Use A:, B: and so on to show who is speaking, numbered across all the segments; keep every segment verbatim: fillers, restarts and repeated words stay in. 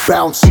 A: Bounce.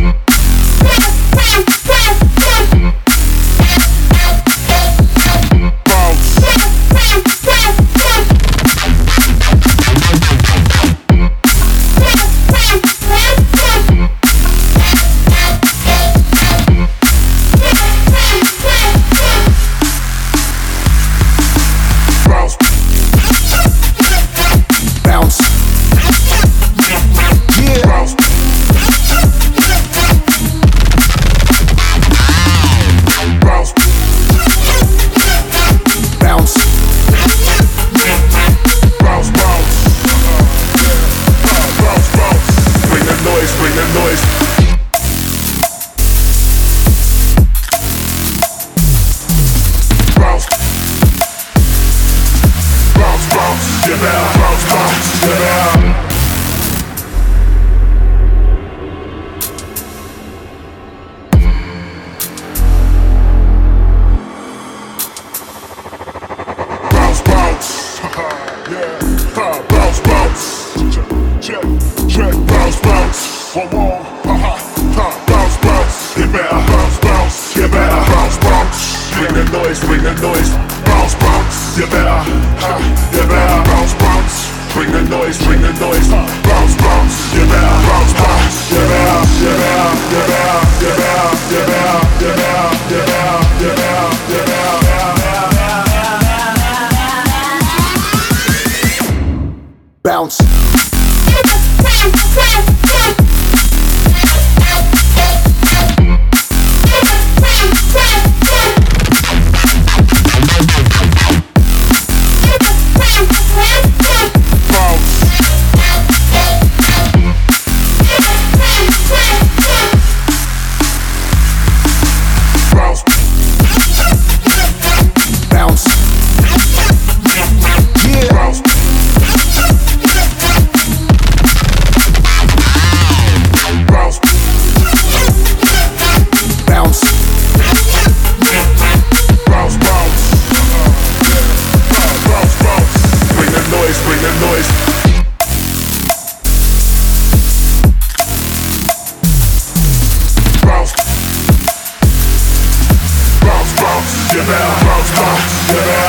B: One more, ha ha, ha, bounce, bounce. You better bounce, bounce. You better bounce, bounce. Bring the noise, bring the noise. Bounce, bounce. You better, ha, you better bounce, bounce. Bring the noise, bring the noise. Bounce, bounce. You better bounce, bounce. You better, you better, you better, you better, you better, you better, you better, you better, you better.
A: Bounce.
B: You better bounce, bounce, you better